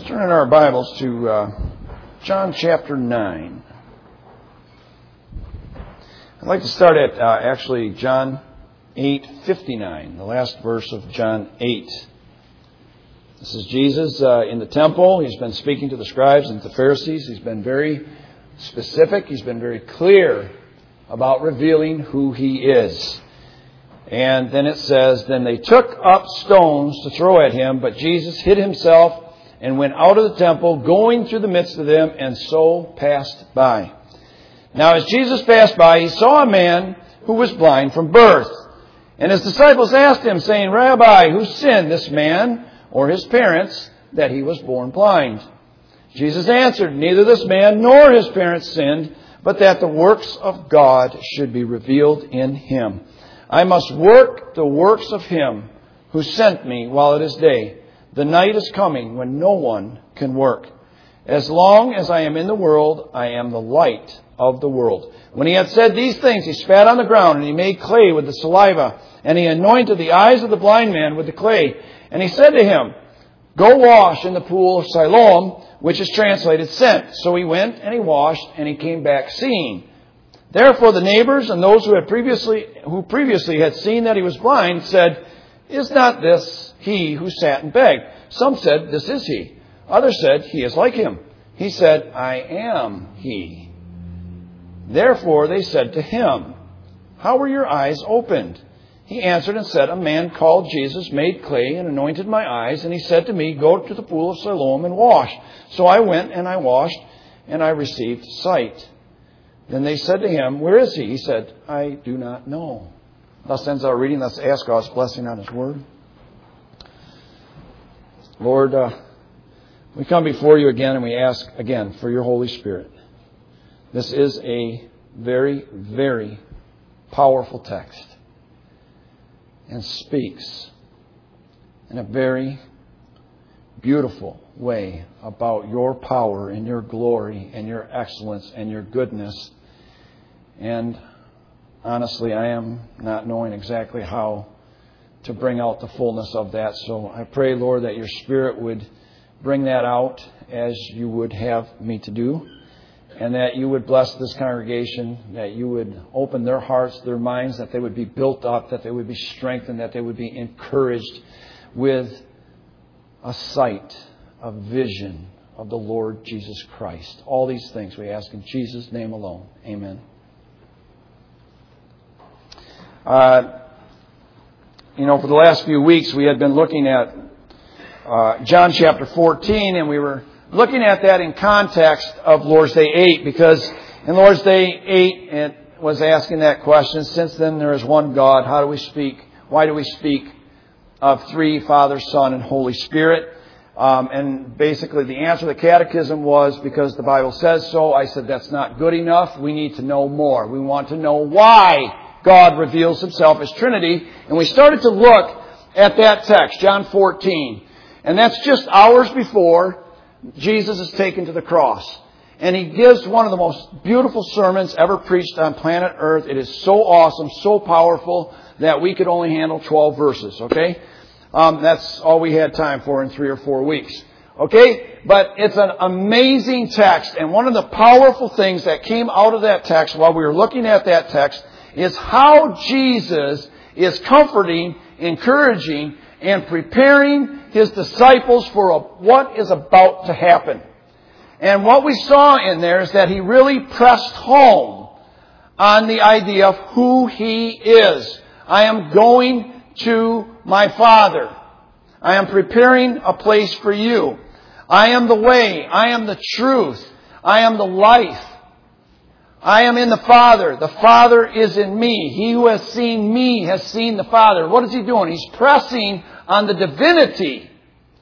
Turn in our Bibles to John chapter 9. I'd like to start at John 8:59, the last verse of John 8. This is Jesus in the temple. He's been speaking to the scribes and the Pharisees. He's been very specific. He's been very clear about revealing who He is. And then it says, then they took up stones to throw at Him, but Jesus hid Himself and went out of the temple, going through the midst of them, and so passed by. Now as Jesus passed by, He saw a man who was blind from birth. And His disciples asked Him, saying, Rabbi, who sinned, this man or his parents, that he was born blind? Jesus answered, neither this man nor his parents sinned, but that the works of God should be revealed in him. I must work the works of Him who sent me while it is day. The night is coming when no one can work. As long as I am in the world, I am the light of the world. When He had said these things, He spat on the ground, and He made clay with the saliva, and He anointed the eyes of the blind man with the clay. And He said to him, go wash in the pool of Siloam, which is translated sent. So he went and he washed, and he came back seeing. Therefore the neighbors and those who previously had seen that he was blind said, is not this he who sat and begged? Some said, this is he. Others said, he is like him. He said, I am he. Therefore they said to him, how were your eyes opened? He answered and said, a man called Jesus made clay and anointed my eyes, and he said to me, go to the pool of Siloam and wash. So I went and I washed, and I received sight. Then they said to him, where is he? He said, I do not know. Thus ends our reading. Let's ask God's blessing on His Word. Lord, we come before You again, and we ask again for Your Holy Spirit. This is a very, very powerful text, and speaks in a very beautiful way about Your power and Your glory and Your excellence and Your goodness. And honestly, I am not knowing exactly how to bring out the fullness of that. So I pray, Lord, that Your Spirit would bring that out as You would have me to do, and that You would bless this congregation, that You would open their hearts, their minds, that they would be built up, that they would be strengthened, that they would be encouraged with a sight, a vision of the Lord Jesus Christ. All these things we ask in Jesus' name alone. Amen. For the last few weeks we had been looking at John chapter 14, and we were looking at that in context of Lord's Day 8, because in Lord's Day 8 it was asking that question, since then there is one God, how do we speak? Why do we speak of three, Father, Son, and Holy Spirit? And basically the answer to the catechism was, because the Bible says so. I said that's not good enough. We need to know more. We want to know why God reveals Himself as Trinity. And we started to look at that text, John 14. And that's just hours before Jesus is taken to the cross. And He gives one of the most beautiful sermons ever preached on planet Earth. It is so awesome, so powerful, that we could only handle 12 verses, okay? That's all we had time for in 3 or 4 weeks. Okay? But it's an amazing text. And one of the powerful things that came out of that text while we were looking at that text is how Jesus is comforting, encouraging, and preparing His disciples for what is about to happen. And what we saw in there is that He really pressed home on the idea of who He is. I am going to my Father. I am preparing a place for you. I am the way. I am the truth. I am the life. I am in the Father. The Father is in me. He who has seen me has seen the Father. What is He doing? He's pressing on the divinity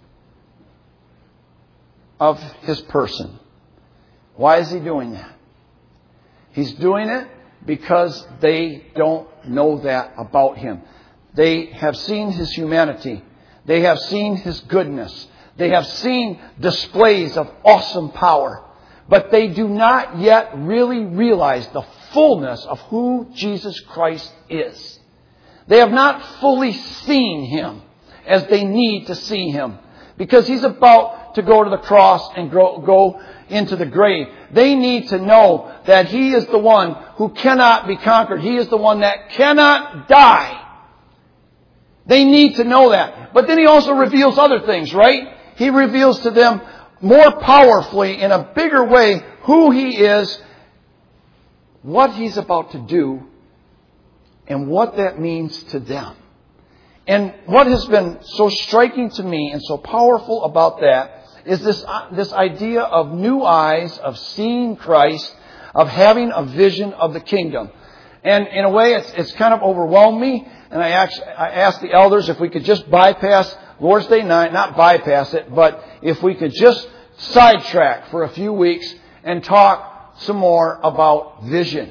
of His person. Why is He doing that? He's doing it because they don't know that about Him. They have seen His humanity. They have seen His goodness. They have seen displays of awesome power. But they do not yet really realize the fullness of who Jesus Christ is. They have not fully seen Him as they need to see Him, because He's about to go to the cross and go into the grave. They need to know that He is the one who cannot be conquered. He is the one that cannot die. They need to know that. But then He also reveals other things, right? He reveals to them more powerfully, in a bigger way, who He is, what He's about to do, and what that means to them. And what has been so striking to me and so powerful about that is this idea of new eyes, of seeing Christ, of having a vision of the kingdom. And in a way, it's kind of overwhelmed me. And I asked the elders if we could just bypass Lord's Day night, not bypass it, but if we could just sidetrack for a few weeks and talk some more about vision,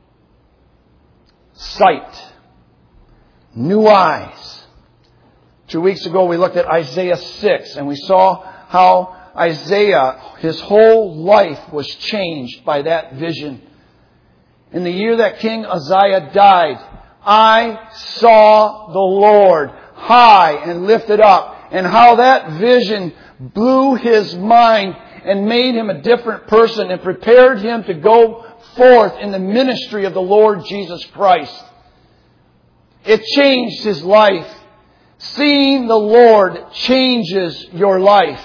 sight, new eyes. 2 weeks ago we looked at Isaiah 6 and we saw how Isaiah, his whole life was changed by that vision. In the year that King Uzziah died, I saw the Lord high and lifted up, and how that vision blew his mind and made him a different person and prepared him to go forth in the ministry of the Lord Jesus Christ. It changed his life. Seeing the Lord changes your life.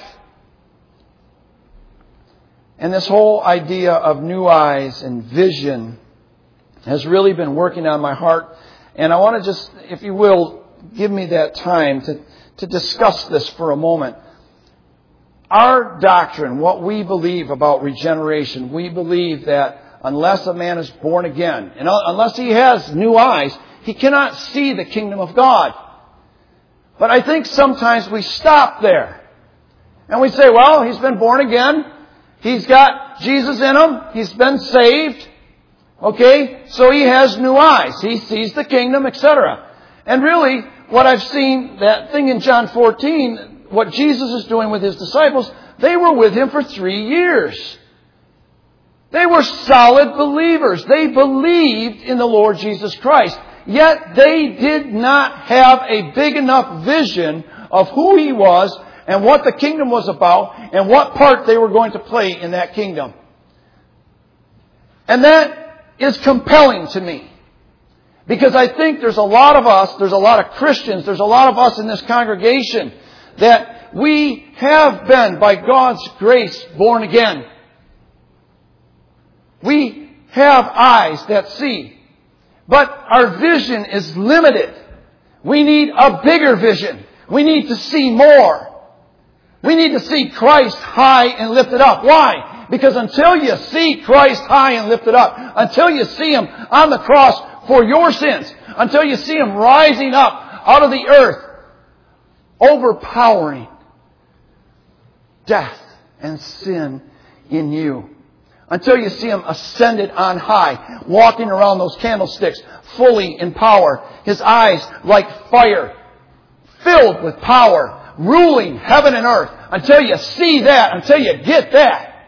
And this whole idea of new eyes and vision has really been working on my heart. And I want to just, if you will, give me that time to discuss this for a moment. Our doctrine, what we believe about regeneration, we believe that unless a man is born again, and unless he has new eyes, he cannot see the kingdom of God. But I think sometimes we stop there. And we say, well, he's been born again. He's got Jesus in him. He's been saved. Okay? So he has new eyes. He sees the kingdom, etc. And really, what I've seen, that thing in John 14, what Jesus is doing with His disciples, they were with Him for 3 years. They were solid believers. They believed in the Lord Jesus Christ. Yet they did not have a big enough vision of who He was and what the kingdom was about and what part they were going to play in that kingdom. And that is compelling to me. Because I think there's a lot of us, there's a lot of Christians, there's a lot of us in this congregation that we have been, by God's grace, born again. We have eyes that see. But our vision is limited. We need a bigger vision. We need to see more. We need to see Christ high and lifted up. Why? Because until you see Christ high and lifted up, until you see Him on the cross for your sins, until you see Him rising up out of the earth, overpowering death and sin in you, until you see Him ascended on high, walking around those candlesticks, fully in power. His eyes like fire, filled with power, ruling heaven and earth. Until you see that, until you get that,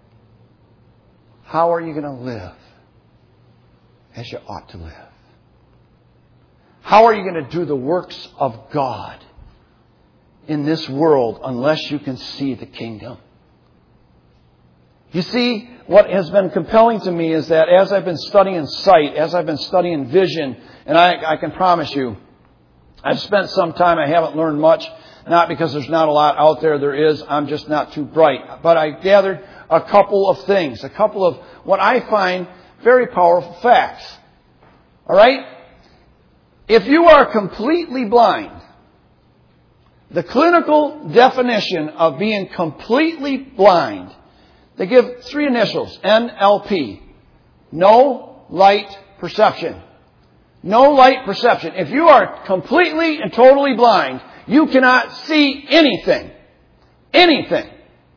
how are you going to live as you ought to live? How are you going to do the works of God in this world unless you can see the kingdom? You see, what has been compelling to me is that as I've been studying sight, as I've been studying vision, and I can promise you, I've spent some time, I haven't learned much, not because there's not a lot out there, there is, I'm just not too bright. But I gathered a couple of things, a couple of what I find very powerful facts. Alright? If you are completely blind, the clinical definition of being completely blind, they give 3 initials, NLP. No light perception. No light perception. If you are completely and totally blind, you cannot see anything. Anything.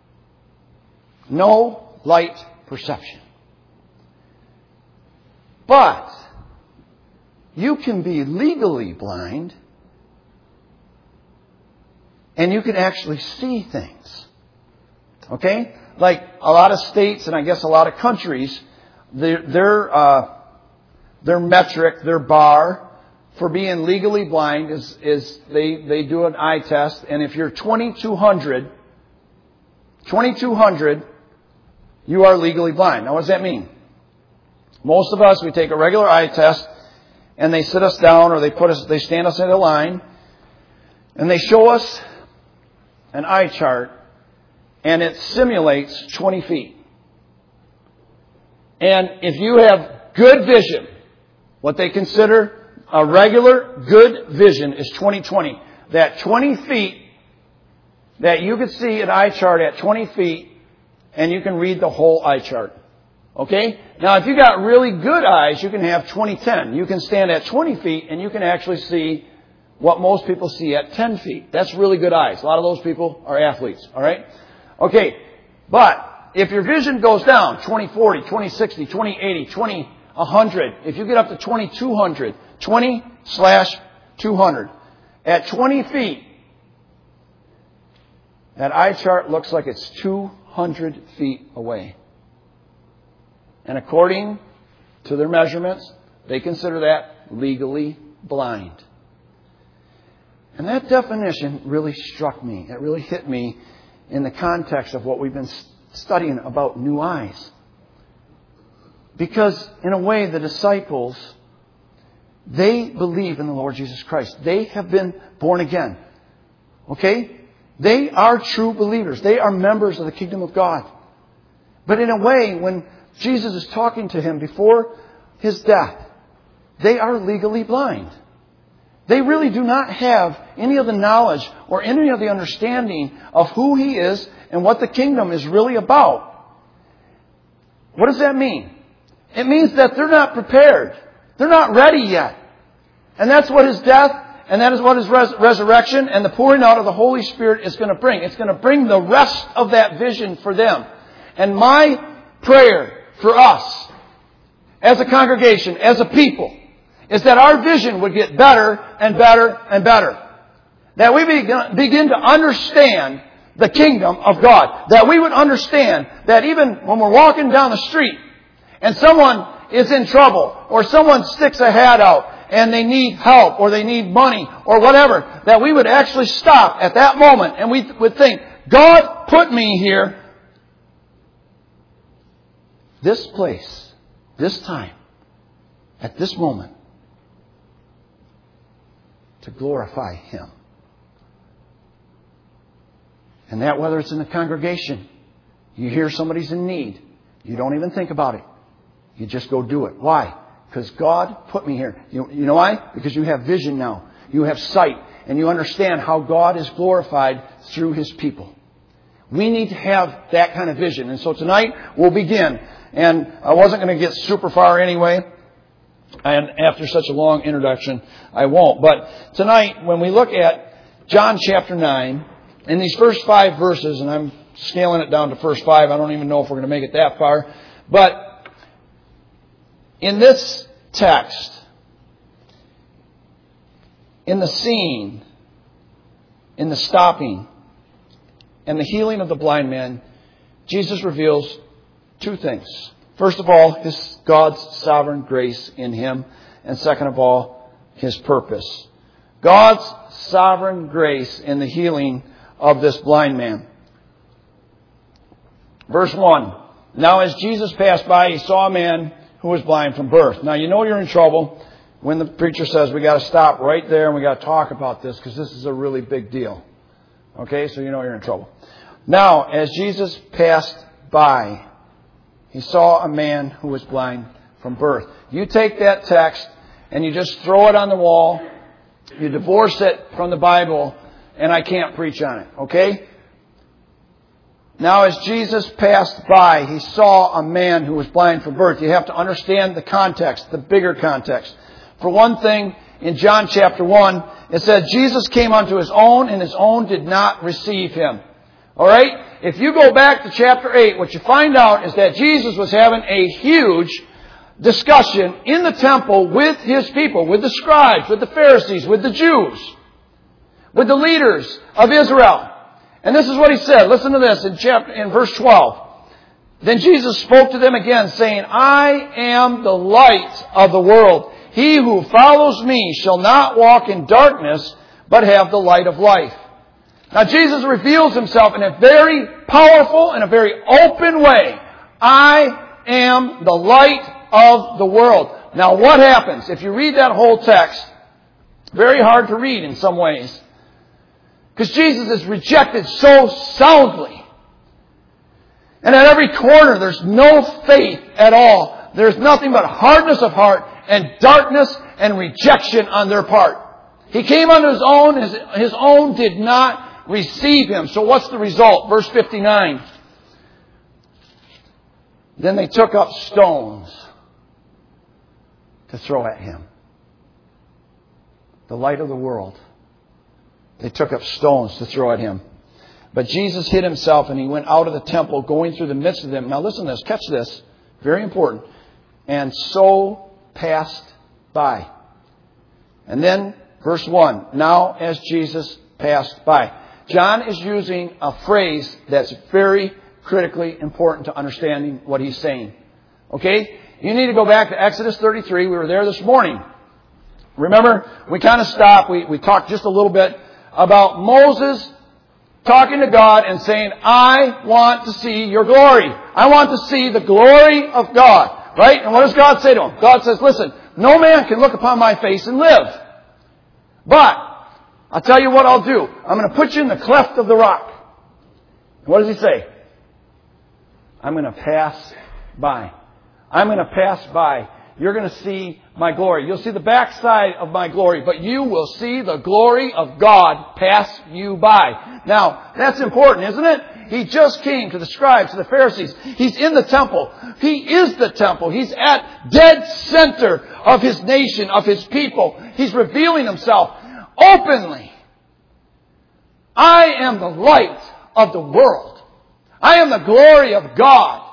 No light perception. But you can be legally blind and you can actually see things. Okay? Like a lot of states and I guess a lot of countries, their metric, their bar for being legally blind is they do an eye test, and if you're 2200, 2200, you are legally blind. Now, what does that mean? Most of us, we take a regular eye test, and they sit us down, or they stand us in a line, and they show us an eye chart, and it simulates 20 feet. And if you have good vision, what they consider a regular good vision is 20/20. That 20 feet, that you could see an eye chart at 20 feet, and you can read the whole eye chart. Okay? Now, if you got really good eyes, you can have 20/10. You can stand at 20 feet, and you can actually see what most people see at 10 feet. That's really good eyes. A lot of those people are athletes. All right? Okay. But if your vision goes down, 20/40, 20/60, 20/80, 20/100, if you get up to 2200, 20/200, at 20 feet, that eye chart looks like it's 200 feet away. And according to their measurements, they consider that legally blind. And that definition really struck me. It really hit me in the context of what we've been studying about new eyes. Because in a way, the disciples, they believe in the Lord Jesus Christ. They have been born again. Okay? They are true believers. They are members of the kingdom of God. But in a way, when Jesus is talking to him before his death, they are legally blind. They really do not have any of the knowledge or any of the understanding of who he is and what the kingdom is really about. What does that mean? It means that they're not prepared. They're not ready yet. And that's what his death and that is what his resurrection and the pouring out of the Holy Spirit is going to bring. It's going to bring the rest of that vision for them. And my prayer for us as a congregation, as a people, is that our vision would get better and better and better. That we begin to understand the kingdom of God. That we would understand that even when we're walking down the street and someone is in trouble or someone sticks a hat out and they need help or they need money or whatever, that we would actually stop at that moment and we would think, God put me here, this place, this time, at this moment, to glorify Him. And that whether it's in the congregation, you hear somebody's in need, you don't even think about it. You just go do it. Why? Because God put me here. You know why? Because you have vision now. You have sight. And you understand how God is glorified through His people. We need to have that kind of vision. And so tonight we'll begin. And I wasn't going to get super far anyway. And after such a long introduction, I won't. But tonight, when we look at John chapter 9, in these first 5 verses, and I'm scaling it down to first 5, I don't even know if we're going to make it that far. But in this text, in the scene, in the stopping, and the healing of the blind man, Jesus reveals 2 things. First of all, God's sovereign grace in him. And second of all, His purpose. God's sovereign grace in the healing of this blind man. Verse 1. Now as Jesus passed by, He saw a man who was blind from birth. Now you know you're in trouble when the preacher says we got to stop right there and we got to talk about this because this is a really big deal. Okay, so you know you're in trouble. Now as Jesus passed by, He saw a man who was blind from birth. You take that text and you just throw it on the wall. You divorce it from the Bible and I can't preach on it. Okay? Now as Jesus passed by, He saw a man who was blind from birth. You have to understand the context, the bigger context. For one thing, in John chapter 1, it said Jesus came unto His own and His own did not receive Him. All right? If you go back to chapter 8, what you find out is that Jesus was having a huge discussion in the temple with His people, with the scribes, with the Pharisees, with the Jews, with the leaders of Israel. And this is what He said. Listen to this in verse 12. Then Jesus spoke to them again, saying, I am the light of the world. He who follows me shall not walk in darkness, but have the light of life. Now Jesus reveals Himself in a very powerful and a very open way. I am the light of the world. Now what happens? If you read that whole text, very hard to read in some ways, because Jesus is rejected so soundly. And at every corner there's no faith at all. There's nothing but hardness of heart and darkness and rejection on their part. He came unto His own. His own did not receive Him. So what's the result? Verse 59. Then they took up stones to throw at Him. The light of the world. They took up stones to throw at Him. But Jesus hid Himself and He went out of the temple, going through the midst of them. Now listen to this. Catch this. Very important. And so passed by. And then verse 1. Now as Jesus passed by. John is using a phrase that's very critically important to understanding what he's saying. Okay? You need to go back to Exodus 33. We were there this morning. Remember, we kind of stopped. We talked just a little bit about Moses talking to God and saying, I want to see your glory. I want to see the glory of God. Right? And what does God say to him? God says, listen, no man can look upon my face and live. But I'll tell you what I'll do. I'm going to put you in the cleft of the rock. What does He say? I'm going to pass by. I'm going to pass by. You're going to see my glory. You'll see the backside of my glory, but you will see the glory of God pass you by. Now, that's important, isn't it? He just came to the scribes, to the Pharisees. He's in the temple. He is the temple. He's at dead center of His nation, of His people. He's revealing Himself openly. I am the light of the world. I am the glory of God.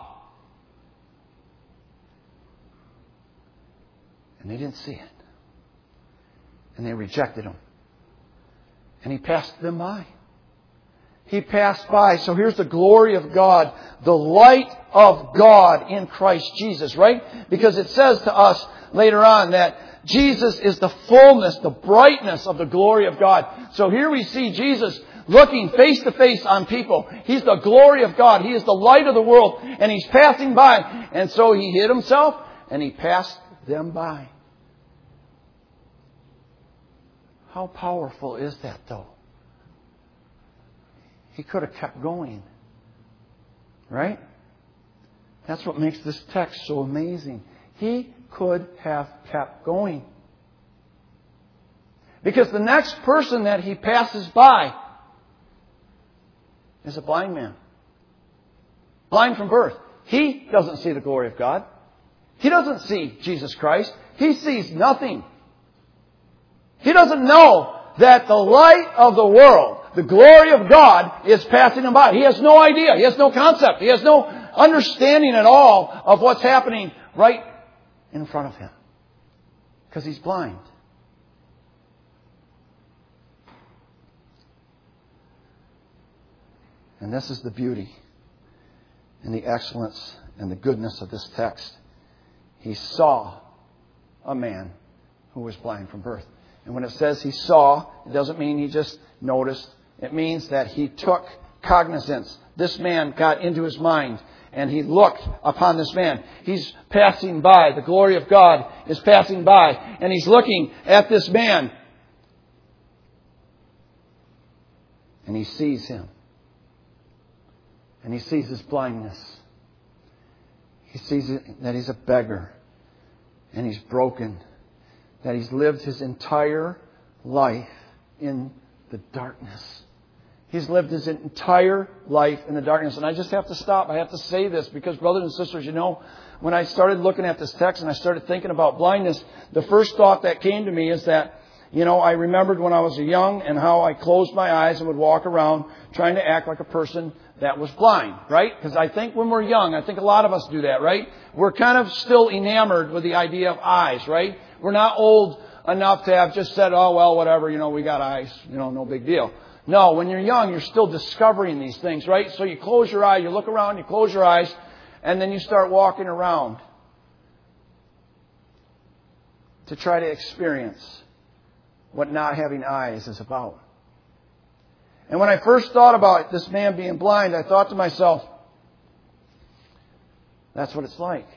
And they didn't see it. And they rejected Him. And He passed them by. He passed by. So here's the glory of God. The light of God in Christ Jesus, right? Because it says to us later on that Jesus is the fullness, the brightness of the glory of God. So here we see Jesus looking face to face on people. He's the glory of God. He is the light of the world. And He's passing by. And so He hid Himself and He passed them by. How powerful is that, though? He could have kept going. Right? That's what makes this text so amazing. He could have kept going. Because the next person that He passes by is a blind man. Blind from birth. He doesn't see the glory of God. He doesn't see Jesus Christ. He sees nothing. He doesn't know that the light of the world, the glory of God, is passing him by. He has no idea. He has no concept. He has no understanding at all of what's happening right in front of him. Because he's blind. And this is the beauty and the excellence and the goodness of this text. He saw a man who was blind from birth. And when it says he saw, it doesn't mean he just noticed. It means that he took cognizance. This man got into his mind and he looked upon this man. He's passing by. The glory of God is passing by. And he's looking at this man. And he sees him. And he sees his blindness. He sees that he's a beggar. And he's broken. That he's lived his entire life in the darkness. He's lived his entire life in the darkness. And I just have to stop. I have to say this because, brothers and sisters, you know, when I started looking at this text and I started thinking about blindness, the first thought that came to me is that, you know, I remembered when I was young and how I closed my eyes and would walk around trying to act like a person that was blind, right? Because I think when we're young, I think a lot of us do that, right? We're kind of still enamored with the idea of eyes, right? We're not old enough to have just said, oh, well, whatever, you know, we got eyes, you know, no big deal. No, when you're young, you're still discovering these things, right? So you close your eye, you look around, you close your eyes, and then you start walking around to try to experience what not having eyes is about. And when I first thought about this man being blind, I thought to myself, that's what it's like.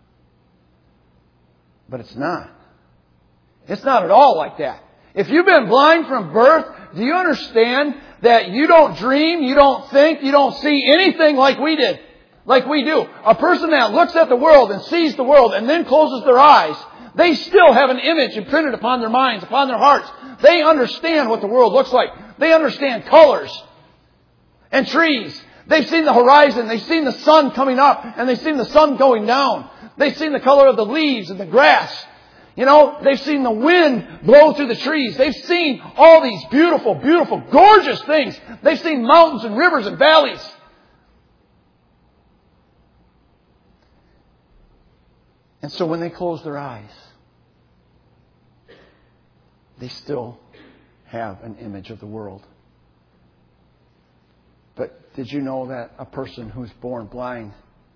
But it's not. It's not at all like that. If you've been blind from birth, do you understand that you don't dream, you don't think, you don't see anything like we did? Like we do. A person that looks at the world and sees the world and then closes their eyes, they still have an image imprinted upon their minds, upon their hearts. They understand what the world looks like. They understand colors and trees. They've seen the horizon. They've seen the sun coming up and they've seen the sun going down. They've seen the color of the leaves and the grass. They've seen the wind blow through the trees. They've seen all these beautiful, beautiful, gorgeous things. They've seen mountains and rivers and valleys. And so when they close their eyes, they still have an image of the world. But did you know that a person who's born blind,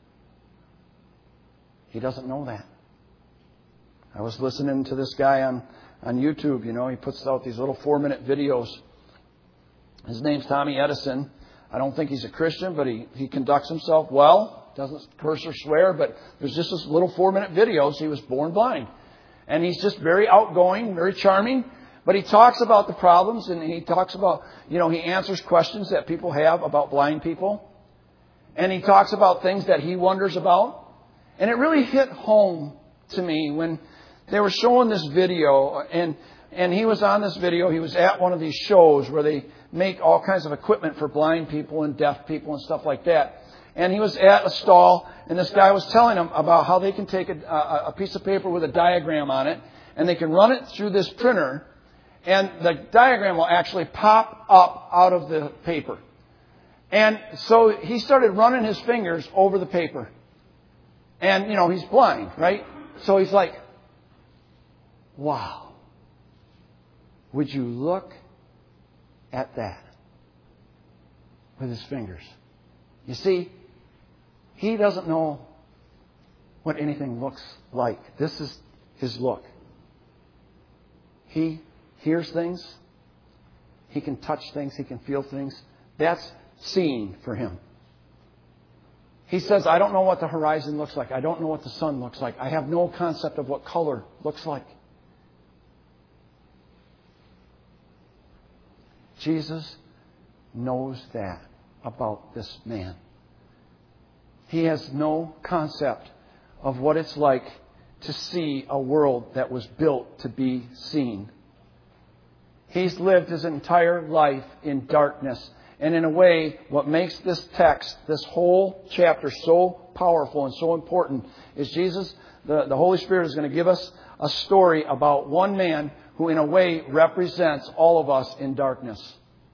he doesn't know that? I was listening to this guy on YouTube. He puts out these little 4-minute videos. His name's Tommy Edison. I don't think he's a Christian, but he conducts himself well. Doesn't curse or swear, but there's just this little 4-minute videos. He was born blind. And he's just very outgoing, very charming. But he talks about the problems and he talks about, he answers questions that people have about blind people. And he talks about things that he wonders about. And it really hit home to me when they were showing this video, and he was on this video. He was at one of these shows where they make all kinds of equipment for blind people and deaf people and stuff like that. And he was at a stall, and this guy was telling him about how they can take a piece of paper with a diagram on it, and they can run it through this printer, and the diagram will actually pop up out of the paper. And so he started running his fingers over the paper. And, he's blind, right? So he's like, wow. Would you look at that with his fingers? You see, he doesn't know what anything looks like. This is his look. He hears things. He can touch things. He can feel things. That's seeing for him. He says, I don't know what the horizon looks like. I don't know what the sun looks like. I have no concept of what color looks like. Jesus knows that about this man. He has no concept of what it's like to see a world that was built to be seen. He's lived his entire life in darkness. And in a way, what makes this text, this whole chapter so powerful and so important is Jesus, the Holy Spirit is going to give us a story about one man who in a way represents all of us in darkness.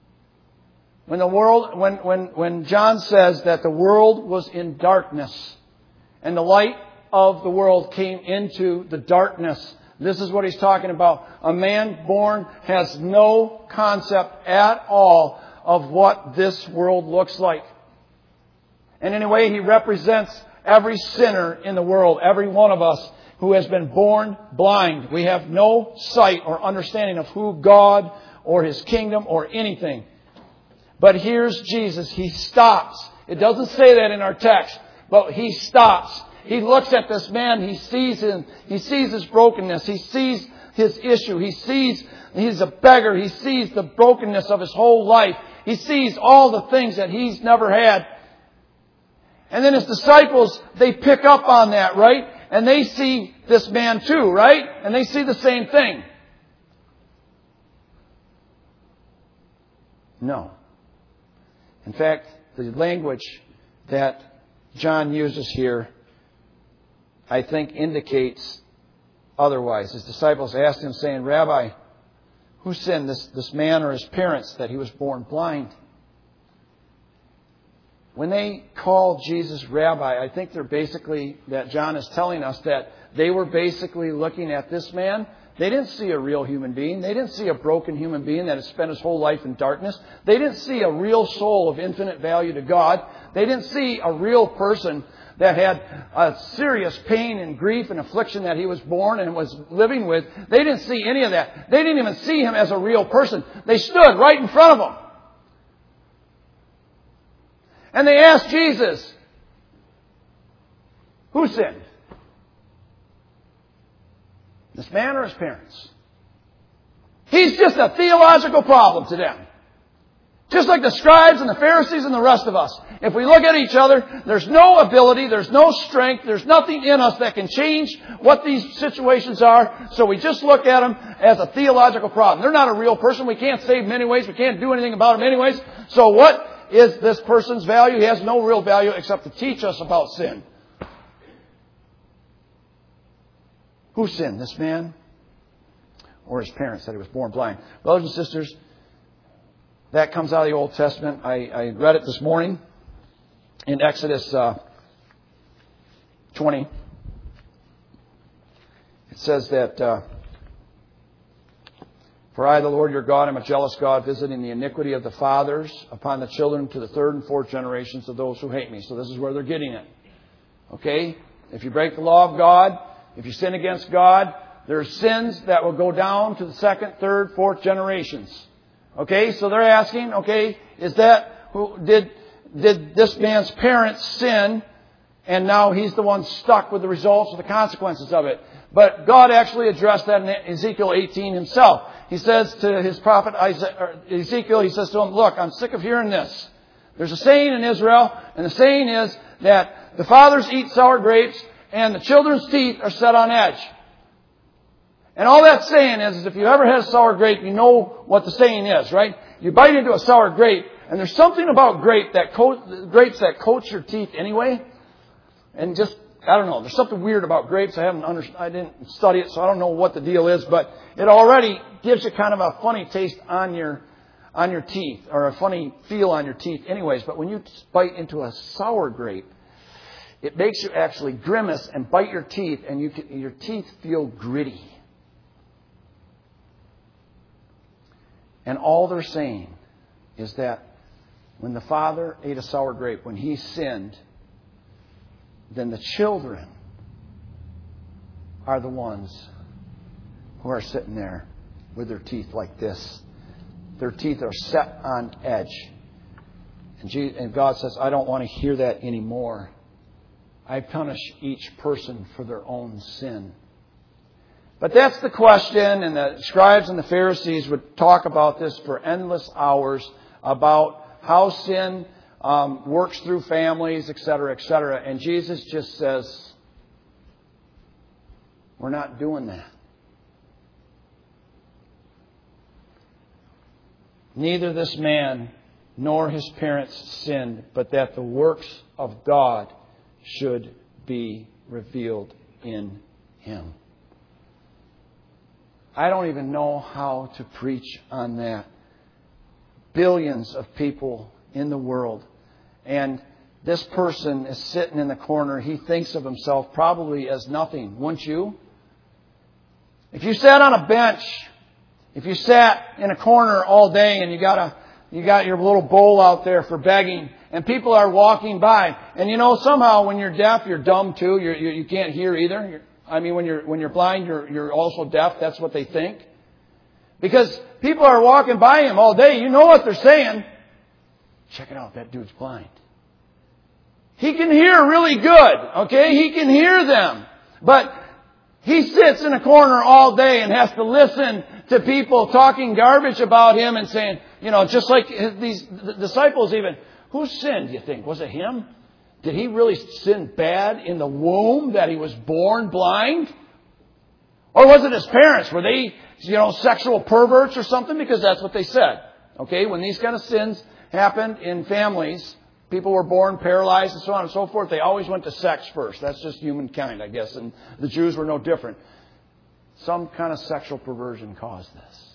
When John says that the world was in darkness and the light of the world came into the darkness, this is what he's talking about. A man born has no concept at all of what this world looks like. And in a way, he represents every sinner in the world, every one of us who has been born blind. We have no sight or understanding of who God or His kingdom or anything. But here's Jesus. He stops. It doesn't say that in our text, but He stops. He looks at this man. He sees him. He sees his brokenness. He sees his issue. He sees he's a beggar. He sees the brokenness of his whole life. He sees all the things that he's never had. And then his disciples, they pick up on that, right? And they see this man too, right? And they see the same thing. No. In fact, the language that John uses here, I think, indicates otherwise. His disciples asked him, saying, Rabbi, who sinned, this man or his parents, that he was born blind? When they call Jesus Rabbi, I think that John is telling us that they were basically looking at this man. They didn't see a real human being. They didn't see a broken human being that had spent his whole life in darkness. They didn't see a real soul of infinite value to God. They didn't see a real person that had a serious pain and grief and affliction that he was born and was living with. They didn't see any of that. They didn't even see him as a real person. They stood right in front of him. And they asked Jesus, who sinned? This man or his parents? He's just a theological problem to them. Just like the scribes and the Pharisees and the rest of us. If we look at each other, there's no ability, there's no strength, there's nothing in us that can change what these situations are. So we just look at them as a theological problem. They're not a real person. We can't save them anyways. We can't do anything about them anyways. So what is this person's value? He has no real value except to teach us about sin. Who sinned? This man or his parents that he was born blind? Brothers and sisters, that comes out of the Old Testament. I read it this morning in Exodus 20. It says that, for I, the Lord your God, am a jealous God, visiting the iniquity of the fathers upon the children to the third and fourth generations of those who hate me. So this is where they're getting it. Okay? If you break the law of God, if you sin against God, there are sins that will go down to the second, third, fourth generations. Okay, so they're asking, okay, is that, did this man's parents sin and now he's the one stuck with the results or the consequences of it? But God actually addressed that in Ezekiel 18 himself. He says to his prophet Ezekiel, he says to him, look, I'm sick of hearing this. There's a saying in Israel, and the saying is that the fathers eat sour grapes and the children's teeth are set on edge. And all that's saying is if you ever had a sour grape, you know what the saying is, right? You bite into a sour grape, and there's something about grapes that coats your teeth anyway. And just, I don't know, there's something weird about grapes. I didn't study it, so I don't know what the deal is, but it already gives you kind of a funny taste on your teeth, or a funny feel on your teeth anyways. But when you bite into a sour grape, it makes you actually grimace and bite your teeth, and your teeth feel gritty. And all they're saying is that when the father ate a sour grape, when he sinned, then the children are the ones who are sitting there with their teeth like this. Their teeth are set on edge. And God says, I don't want to hear that anymore. I punish each person for their own sin. But that's the question, and the scribes and the Pharisees would talk about this for endless hours, about how sin works through families, etc., etc. And Jesus just says, we're not doing that. Neither this man nor his parents sinned, but that the works of God should be revealed in him. I don't even know how to preach on that. Billions of people in the world. And this person is sitting in the corner. He thinks of himself probably as nothing. Wouldn't you? If you sat on a bench, if you sat in a corner all day and you got your little bowl out there for begging, and people are walking by, and somehow when you're deaf, you're dumb too. You can't hear either. When you're blind, you're also deaf. That's what they think. Because people are walking by him all day. You know what they're saying. Check it out. That dude's blind. He can hear really good. Okay? He can hear them. But he sits in a corner all day and has to listen to people talking garbage about him and saying, just like these disciples even, who sinned, do you think? Was it him? Did he really sin bad in the womb that he was born blind? Or was it his parents? Were they, sexual perverts or something? Because that's what they said. Okay, when these kind of sins happened in families, people were born paralyzed and so on and so forth, they always went to sex first. That's just humankind, I guess. And the Jews were no different. Some kind of sexual perversion caused this.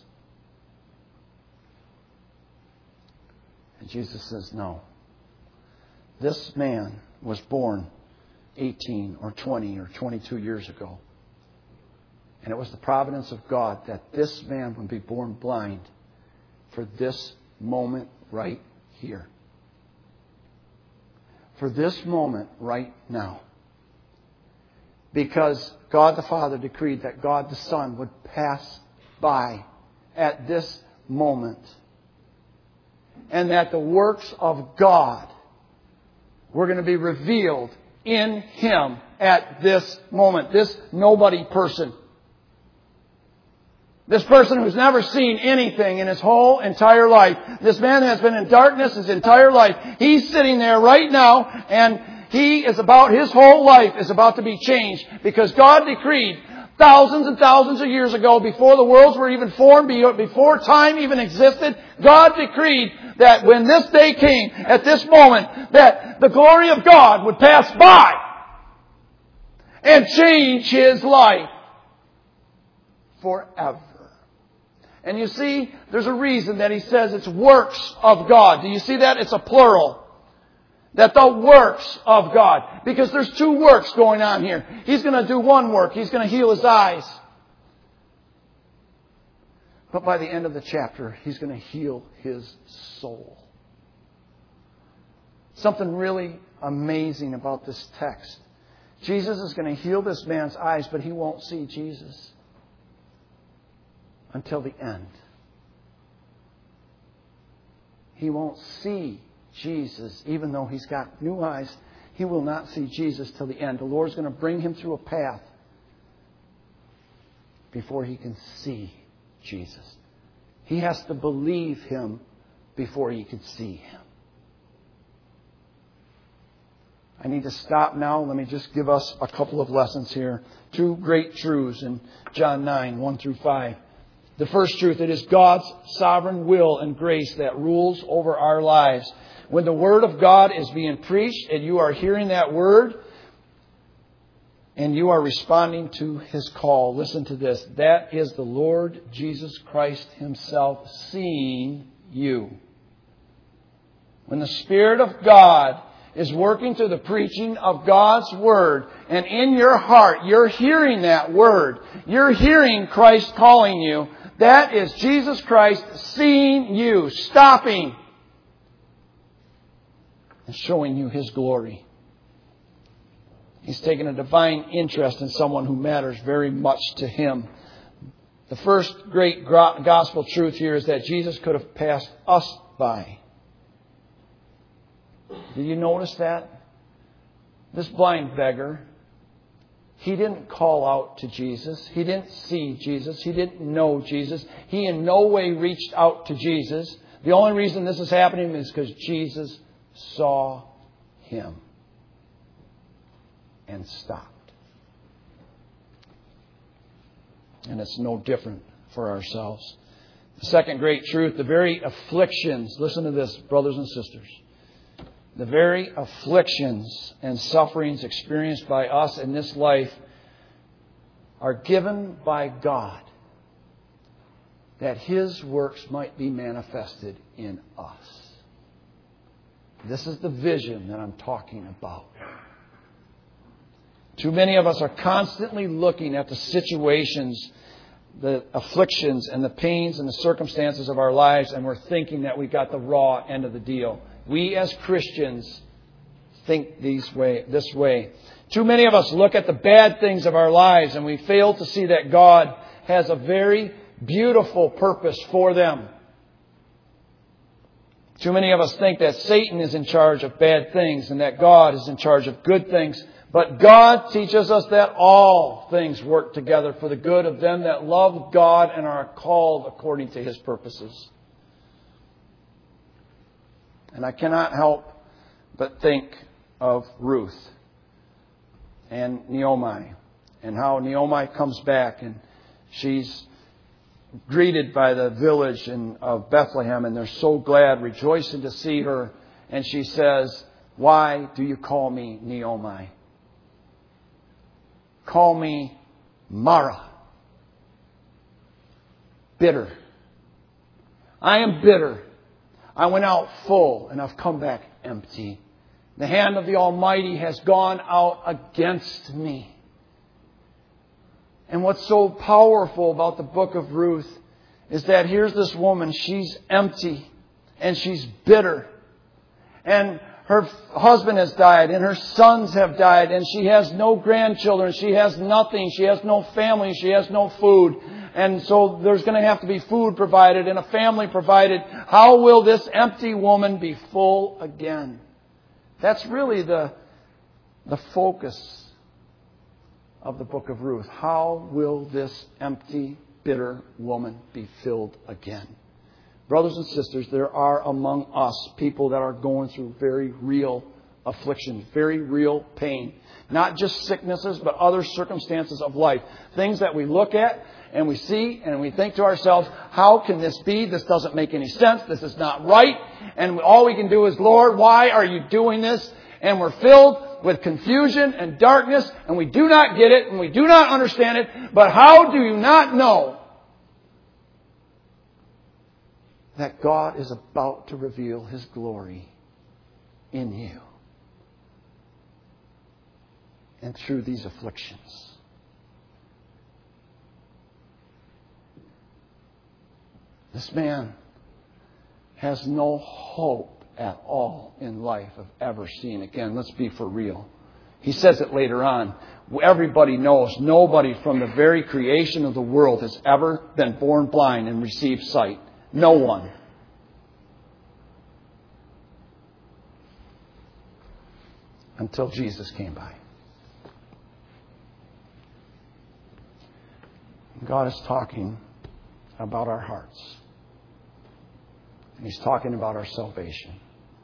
And Jesus says, no. This man was born 18 or 20 or 22 years ago. And it was the providence of God that this man would be born blind for this moment right here. For this moment right now. Because God the Father decreed that God the Son would pass by at this moment. And that the works of God were going to be revealed in Him at this moment. This nobody person. This person who's never seen anything in his whole entire life. This man has been in darkness his entire life. He's sitting there right now, and his whole life is about to be changed, because God decreed thousands and thousands of years ago, before the worlds were even formed, before time even existed, God decreed that when this day came, at this moment, that the glory of God would pass by and change his life forever. And you see, there's a reason that he says it's works of God. Do you see that? It's a plural. That the works of God. Because there's two works going on here. He's going to do one work. He's going to heal his eyes. But by the end of the chapter, He's going to heal his soul. Something really amazing about this text. Jesus is going to heal this man's eyes, but he won't see Jesus until the end. He won't see Jesus, even though he's got new eyes. He will not see Jesus till the end. The Lord's going to bring him through a path before he can see Jesus. He has to believe Him before he can see Him. I need to stop now. Let me just give us a couple of lessons here. Two great truths in John 9, 1 through 5. The first truth, it is God's sovereign will and grace that rules over our lives. When the Word of God is being preached and you are hearing that Word and you are responding to His call, listen to this. That is the Lord Jesus Christ Himself seeing you. When the Spirit of God is working through the preaching of God's Word, and in your heart you're hearing that Word, you're hearing Christ calling you, that is Jesus Christ seeing you, stopping and showing you His glory. He's taken a divine interest in someone who matters very much to Him. The first great gospel truth here is that Jesus could have passed us by. Did you notice that? This blind beggar, he didn't call out to Jesus. He didn't see Jesus. He didn't know Jesus. He in no way reached out to Jesus. The only reason this is happening is because Jesus saw him and stopped. And it's no different for ourselves. The second great truth, the very afflictions, listen to this, brothers and sisters. The very afflictions and sufferings experienced by us in this life are given by God that His works might be manifested in us. This is the vision that I'm talking about. Too many of us are constantly looking at the situations, the afflictions and the pains and the circumstances of our lives, and we're thinking that we got the raw end of the deal. We as Christians think this way. Too many of us look at the bad things of our lives and we fail to see that God has a very beautiful purpose for them. Too many of us think that Satan is in charge of bad things and that God is in charge of good things. But God teaches us that all things work together for the good of them that love God and are called according to His purposes. And I cannot help but think of Ruth and Naomi and how Naomi comes back and she's greeted by the village of Bethlehem and they're so glad, rejoicing to see her. And she says, "Why do you call me Naomi? Call me Mara." Bitter. I am bitter. I went out full and I've come back empty. The hand of the Almighty has gone out against me. And what's so powerful about the book of Ruth is that here's this woman, she's empty and she's bitter. And her husband has died and her sons have died and she has no grandchildren. She has nothing. She has no family. She has no food. And so there's going to have to be food provided and a family provided. How will this empty woman be full again? That's really the focus of the book of Ruth. How will this empty, bitter woman be filled again? Brothers and sisters, there are among us people that are going through very real affliction, very real pain. Not just sicknesses, but other circumstances of life. Things that we look at and we see and we think to ourselves, how can this be? This doesn't make any sense. This is not right. And all we can do is, Lord, why are you doing this? And we're filled with confusion and darkness, and we do not get it and we do not understand it. But how do you not know that God is about to reveal His glory in you and through these afflictions? This man has no hope at all in life of ever seeing again. Let's be for real. He says it later on. Everybody knows nobody from the very creation of the world has ever been born blind and received sight. No one. Until Jesus came by. God is talking about our hearts. And He's talking about our salvation.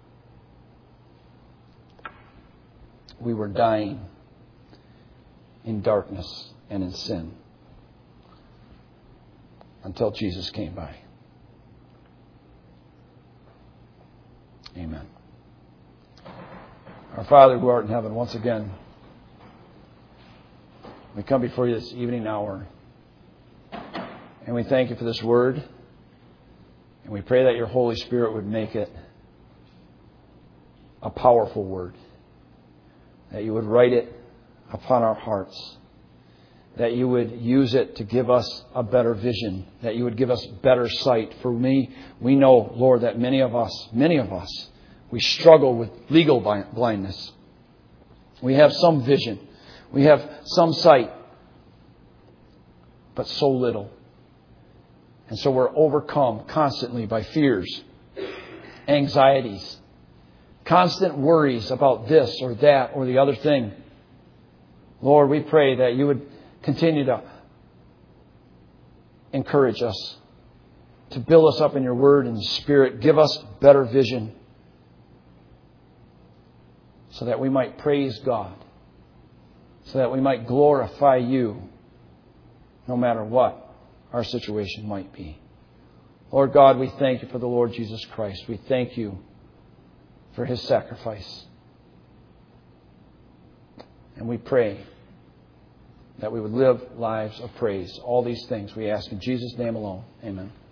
We were dying in darkness and in sin until Jesus came by. Amen. Our Father who art in heaven, once again, we come before you this evening hour. And we thank you for this word. And we pray that your Holy Spirit would make it a powerful word. That you would write it upon our hearts. That you would use it to give us a better vision. That you would give us better sight. For me, we know, Lord, that many of us, we struggle with legal blindness. We have some vision. We have some sight. But so little. And so we're overcome constantly by fears, anxieties, constant worries about this or that or the other thing. Lord, we pray that you would continue to encourage us, to build us up in your word and spirit. Give us better vision so that we might praise God, so that we might glorify you no matter what our situation might be. Lord God, we thank you for the Lord Jesus Christ. We thank you for His sacrifice. And we pray that we would live lives of praise. All these things we ask in Jesus' name alone. Amen.